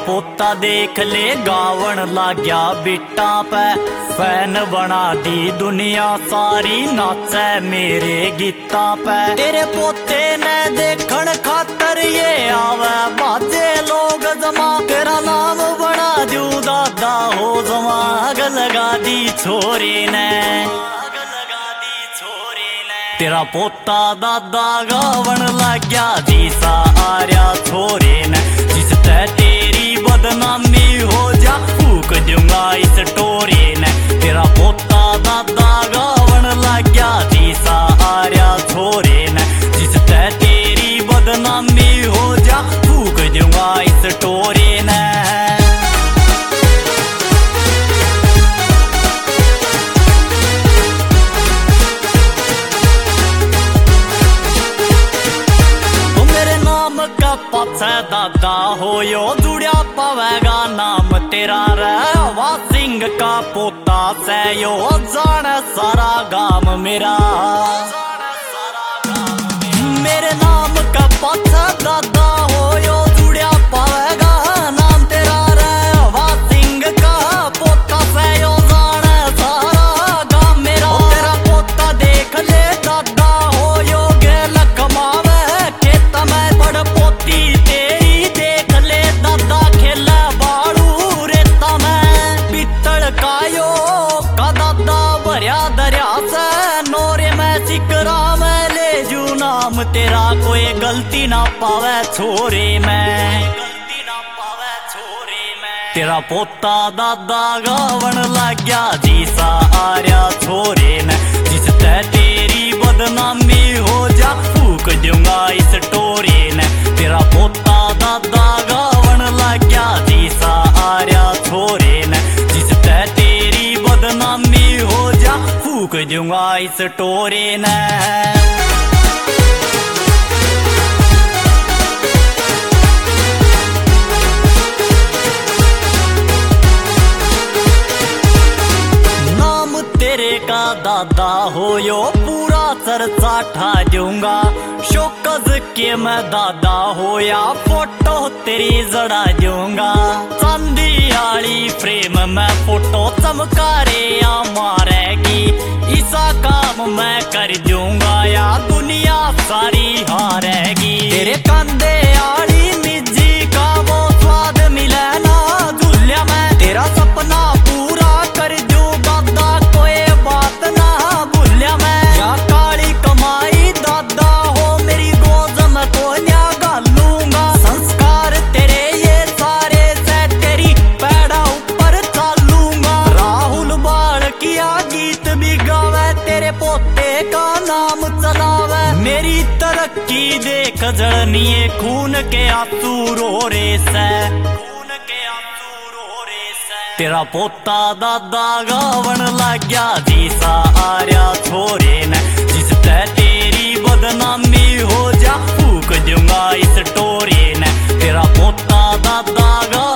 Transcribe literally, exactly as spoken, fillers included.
पोता देख ले गावन लाग्या बिट्टा पे, फैन बना दी दुनिया सारी नाचे मेरे गीता पे। तेरे पोते ने देखण खातर ये आवे बाजे लोग जमा, तेरा नाम बना दू दादा हो जमा। आग लगा दी छोरी ने, तेरा पोता दादा गावन लाग्या जीसा आर्या छोरे ने, जिसते तेरी बदनामी हो जा फूक दूंगा इस टोरे ने। तेरा पोता दादा गावन लाग्या जीसा आर्या छोरे ने, जिसते तेरी बदनामी हो जा फूक दूंगा इस टोरे ने। पाछे दादा हो यो जुड़िया पावेगा नाम तेरा रे, हवा सिंह का पोता से यो जाने सारा गाम मेरा। मेरे नाम का पाछे दादा हो यो जुड़िया पावेगा नाम तेरा रे, हवा सिंह का पोता से यो जाने सारा गाम मेरा। तेरा पोता देख ले दादा हो यो गेल कमावे खेत में, बड़ पोती तेरी देख ले दादा खेला बाड़ू रेता में। पित्तल कायो का दादा भरिया दरिया से, नोरे में सिकरा में ले जू नाम तेरा, कोई गलती ना पावे छोरे में। तेरा पोता दादा गावन लाग्या जीसा आर्या छोरे ने, जिसते तेरी बदनामी हो जा फूक दूंगा इस टोरे ने। तेरा पोता दादा गावन लाग्या जीसा आर्या छोरे ने, जिसते तेरी बदनामी हो जा फूक दूंगा इस टोरे ने। तेरे का दादा हो यो पूरा चर्चा ठा दूंगा, शोकज के मैं दादा हो या फोटो तेरी जड़ा दूंगा। चांदी आली फ्रेम में फोटो चमका रे या मारेगी, ऐसा काम मैं कर दूंगा या दुनिया सारी हारेगी। तेरे कंधे आली निजी का वो स्वाद मिले ना झूलिया में, तेरा सपना पूरा कर दूं दादा कोई बात ना भूलिया मैं। या काली कमाई दादा हो मेरी गोद में कोन्या गालूंगा, संस्कार तेरे ये सारे से तेरी पैड़ा ऊपर चालूंगा। राहुल बाल किया गीत भी गावे, तेरे पोते का नाम चलावे। मेरी तरक्की देख जड़निए खून के आंसू रो रे से, तेरा पोता दादा गावन लाग्या जीसा आर्या छोरे ने, जिसते तेरी बदनामी हो जा फूक दूंगा इस टोरे ने। तेरा पोता दादा